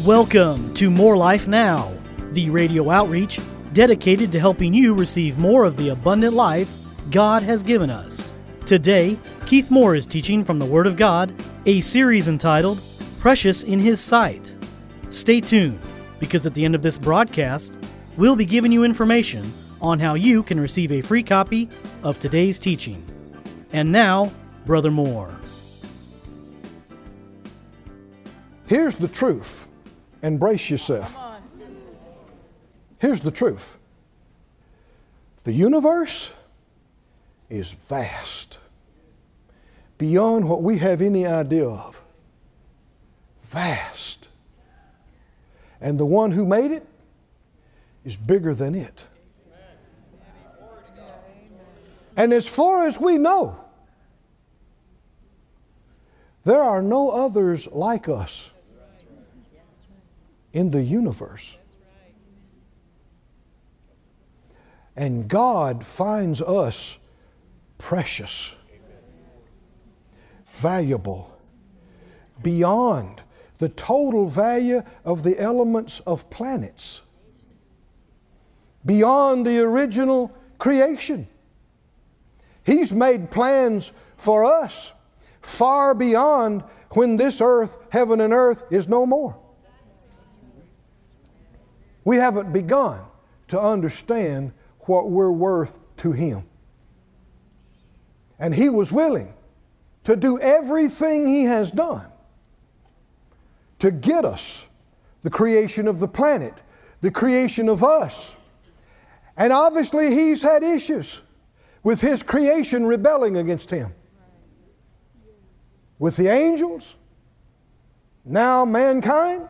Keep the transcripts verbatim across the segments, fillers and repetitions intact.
Welcome to More Life Now, the radio outreach dedicated to helping you receive more of the abundant life God has given us. Today, Keith Moore is teaching from the Word of God, a series entitled Precious in His Sight. Stay tuned, because at the end of this broadcast, we'll be giving you information on how you can receive a free copy of today's teaching. And now, Brother Moore. Here's the truth, and brace yourself. Here's the truth. The universe is vast, beyond what we have any idea of. Vast. And the one who made it is bigger than it. And as far as we know, there are no others like us in the universe. And God finds us precious, valuable, beyond the total value of the elements of planets, beyond the original creation. He's made plans for us far beyond when this earth, heaven and earth, is no more. We haven't begun to understand what we're worth to Him. And He was willing to do everything He has done to get us the creation of the planet, the creation of us. And obviously He's had issues with His creation rebelling against Him. With the angels, now mankind.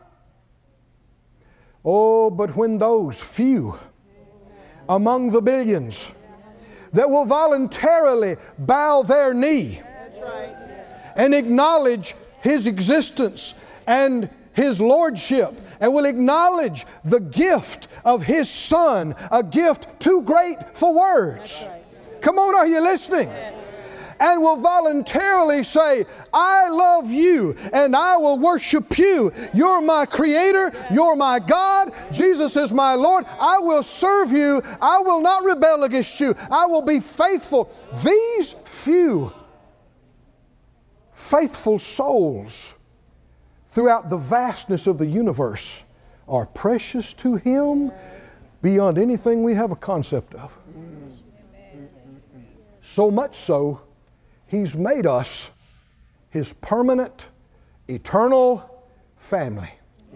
Oh, but when those few among the billions that will voluntarily bow their knee and acknowledge His existence and His lordship, and will acknowledge the gift of His Son, a gift too great for words. Come on, are you listening? And will voluntarily say, I love you and I will worship you. You're my Creator. You're my God. Jesus is my Lord. I will serve you. I will not rebel against you. I will be faithful. These few faithful souls throughout the vastness of the universe are precious to Him beyond anything we have a concept of. So much so, He's made us His permanent, eternal family.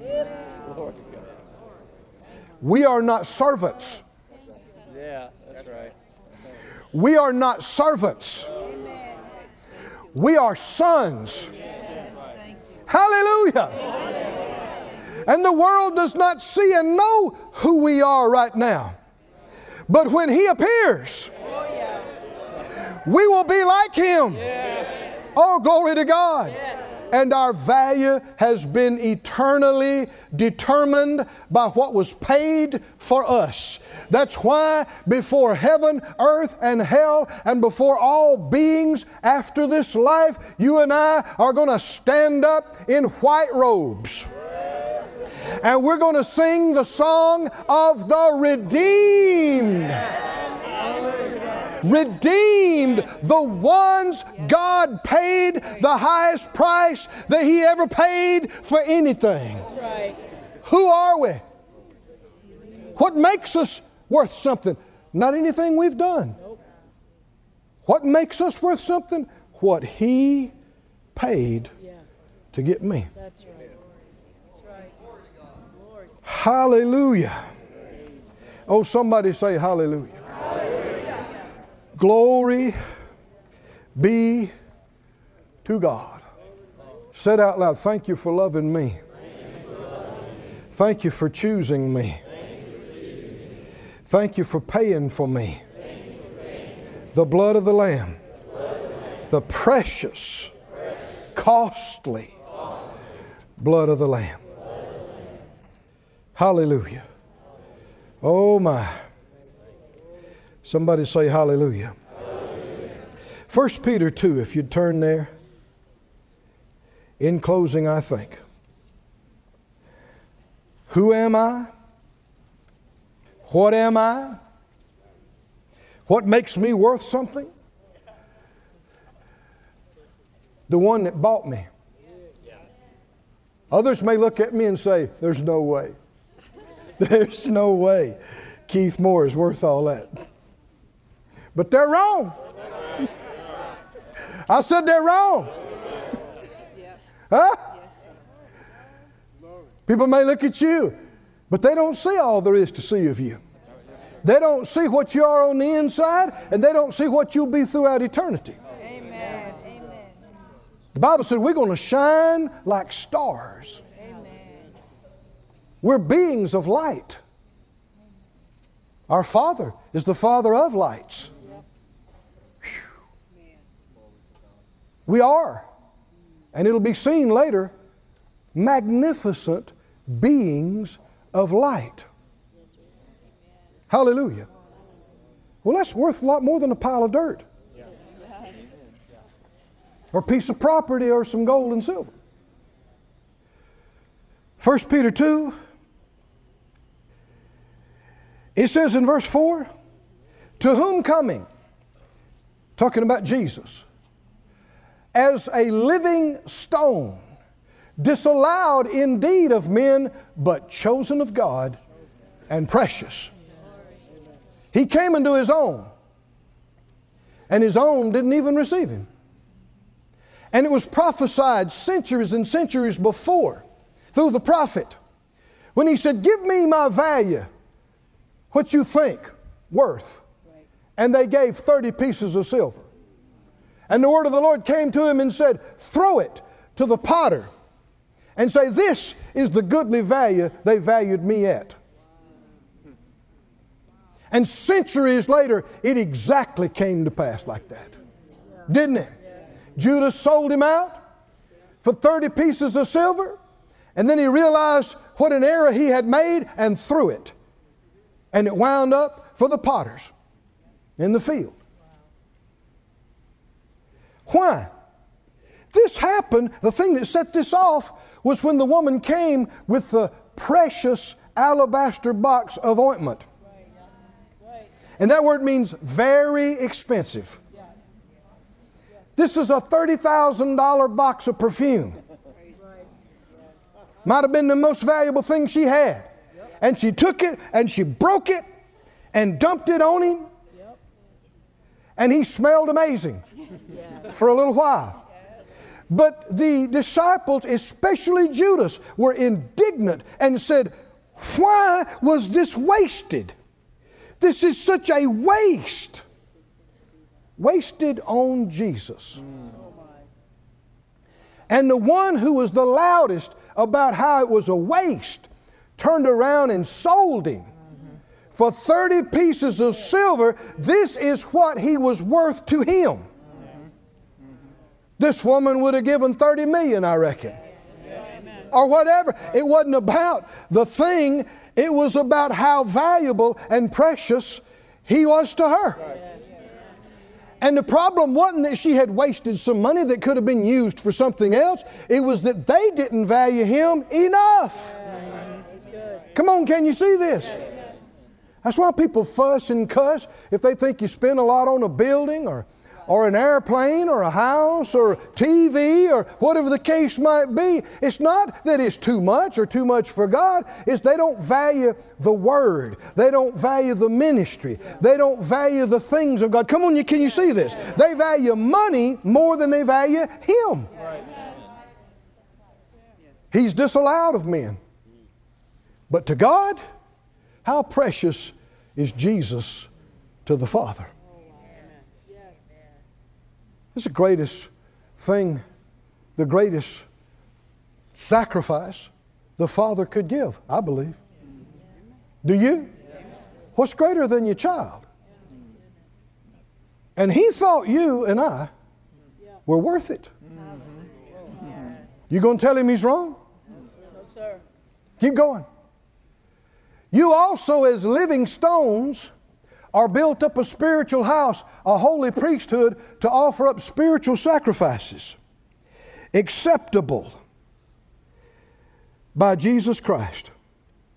We are not servants. Yeah, that's right. We are not servants. We are sons. Hallelujah. And the world does not see and know who we are right now. But when He appears, we will be like Him. Yeah. Oh, glory to God. Yes. And our value has been eternally determined by what was paid for us. That's why before heaven, earth, and hell, and before all beings after this life, you and I are going to stand up in white robes. And we're going to sing the song of the redeemed. Redeemed, the ones God paid the highest price that He ever paid for anything. That's right. Who are we? What makes us worth something? Not anything we've done. Nope. What makes us worth something? What He paid yeah. to get me. That's right. That's right. Lord. Hallelujah. Oh, somebody say hallelujah. Glory be to God. Say it out loud. Thank you for loving me. Thank you for choosing me. Thank you for paying for me. The blood of the Lamb. The precious, costly blood of the Lamb. Hallelujah. Oh my. Somebody say hallelujah. Hallelujah. First Peter two, if you'd turn there. In closing, I think Who am I? What am I? What makes me worth something? The one that bought me. Others may look at me and say, there's no way. There's no way Keith Moore is worth all that. But they're wrong. I said they're wrong. Huh? People may look at you, but they don't see all there is to see of you. They don't see what you are on the inside, and they don't see what you'll be throughout eternity. Amen. Amen. The Bible said we're going to shine like stars. Amen. We're beings of light. Our Father is the Father of lights. Whew. We are, and it'll be seen later, magnificent beings of light. Hallelujah. Well, that's worth a lot more than a pile of dirt. Or a piece of property or some gold and silver. First Peter two, it says in verse four, to whom coming, talking about Jesus, as a living stone, disallowed indeed of men, but chosen of God and precious. He came into His own, and His own didn't even receive Him. And it was prophesied centuries and centuries before through the prophet when he said, give me my value, what you think worth. And they gave thirty pieces of silver. And the word of the Lord came to him and said, throw it to the potter and say, this is the goodly value they valued me at. And centuries later, it exactly came to pass like that. Didn't it? Judas sold him out for thirty pieces of silver, and then he realized what an error he had made and threw it. And it wound up for the potters in the field. Why? This happened, the thing that set this off was when the woman came with the precious alabaster box of ointment. And that word means very expensive. This is a thirty thousand dollars box of perfume. Might have been the most valuable thing she had. And she took it and she broke it and dumped it on him. And he smelled amazing for a little while. But the disciples, especially Judas, were indignant and said, why was this wasted? This is such a waste. Wasted on Jesus. And the one who was the loudest about how it was a waste turned around and sold him for thirty pieces of silver. This is what he was worth to him. This woman would have given thirty million, I reckon. Or whatever. It wasn't about the thing. It was about how valuable and precious he was to her. And the problem wasn't that she had wasted some money that could have been used for something else. It was that they didn't value him enough. Come on, can you see this? That's why people fuss and cuss if they think you spend a lot on a building or, or an airplane or a house or T V or whatever the case might be. It's not that it's too much or too much for God. It's they don't value the Word. They don't value the ministry. They don't value the things of God. Come on, can you see this? They value money more than they value Him. He's disallowed of men. But to God, how precious is Jesus to the Father? It's the greatest thing, the greatest sacrifice the Father could give, I believe. Do you? What's greater than your child? And He thought you and I were worth it. You going to tell Him He's wrong? No, sir. Keep going. You also, as living stones, are built up a spiritual house, a holy priesthood, to offer up spiritual sacrifices, acceptable by Jesus Christ.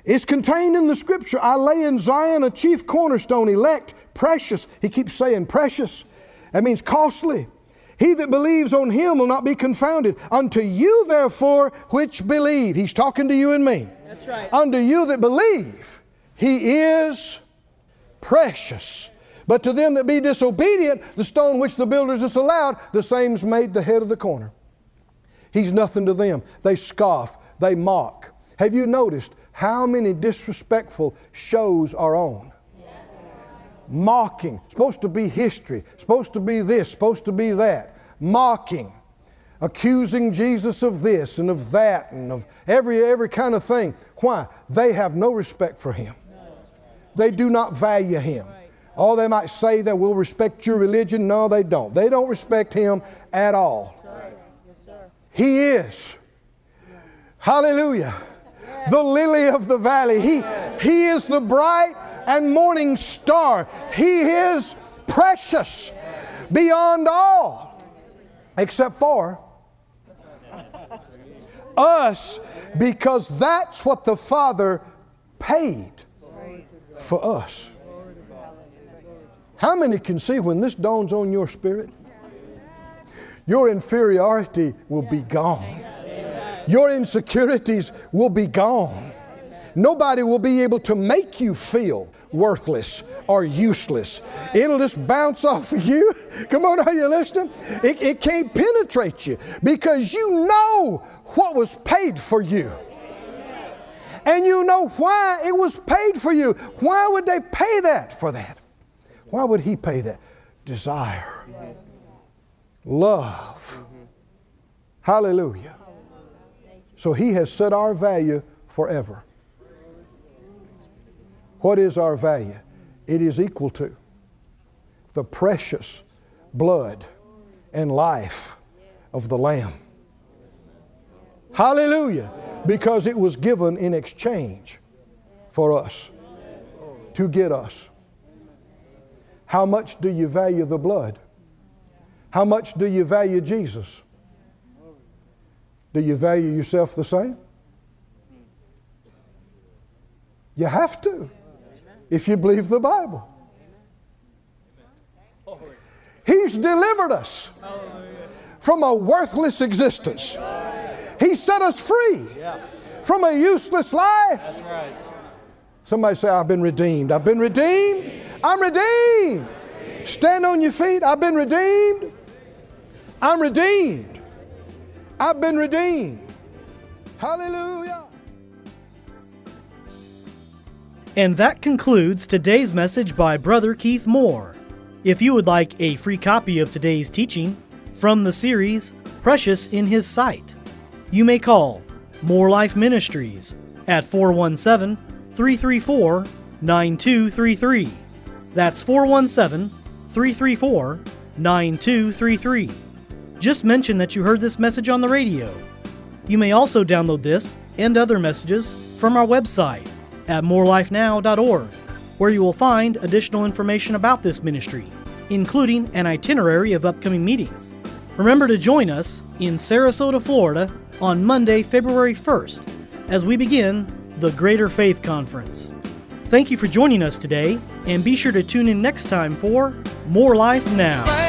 It's contained in the Scripture. I lay in Zion a chief cornerstone, elect, precious. He keeps saying precious. That means costly. He that believes on Him will not be confounded. Unto you, therefore, which believe. He's talking to you and me. That's right. Unto you that believe, He is precious. But to them that be disobedient, the stone which the builders disallowed, the same's made the head of the corner. He's nothing to them. They scoff. They mock. Have you noticed how many disrespectful shows are on? Mocking. Supposed to be history. Supposed to be this. Supposed to be that. Mocking. Accusing Jesus of this and of that and of every, every kind of thing. Why? They have no respect for Him. They do not value Him. Oh, they might say that we'll respect your religion. No, they don't. They don't respect Him at all. He is. Hallelujah. The lily of the valley. He, he is the bright and morning star. He is precious beyond all, except for us, because that's what the Father paid for us. How many can see when this dawns on your spirit? Your inferiority will be gone. Your insecurities will be gone. Nobody will be able to make you feel worthless or useless. It'll just bounce off of you. Come on, are you listening? It, it can't penetrate you because you know what was paid for you. And you know why it was paid for you. Why would they pay that for that? Why would He pay that? Desire. Love. Hallelujah. So He has set our value forever. What is our value? It is equal to the precious blood and life of the Lamb. Hallelujah. Because it was given in exchange for us, to get us. How much do you value the blood? How much do you value Jesus? Do you value yourself the same? You have to, if you believe the Bible. He's delivered us from a worthless existence. He set us free from a useless life. Somebody say, I've been redeemed. I've been redeemed. I'm redeemed. Stand on your feet. I've been redeemed. I'm redeemed. I've been redeemed. Hallelujah. And that concludes today's message by Brother Keith Moore. If you would like a free copy of today's teaching from the series Precious in His Sight, you may call More Life Ministries at four one seven, three three four, nine two three three. That's four one seven, three three four, nine two three three. Just mention that you heard this message on the radio. You may also download this and other messages from our website at more life now dot org, where you will find additional information about this ministry, including an itinerary of upcoming meetings. Remember to join us in Sarasota, Florida on Monday, February first, as we begin the Greater Faith Conference. Thank you for joining us today, and be sure to tune in next time for More Life Now.